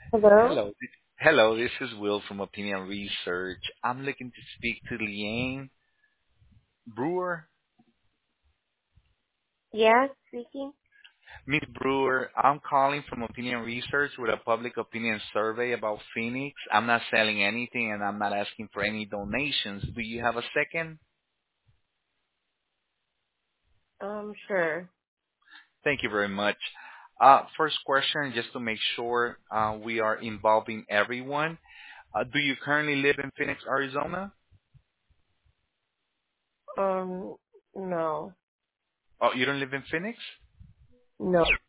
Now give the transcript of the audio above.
Hello? Hello. Hello, this is Will from Opinion Research. I'm looking to speak to Leanne Brewer. Yes, speaking. Miss Brewer, I'm calling from Opinion Research with a public opinion survey about Phoenix. I'm not selling anything and I'm not asking for any donations. Do you have a second? Sure. Thank you very much. First question, just to make sure we are involving everyone. Do you currently live in Phoenix, Arizona? Um, no. Oh, you don't live in Phoenix? No.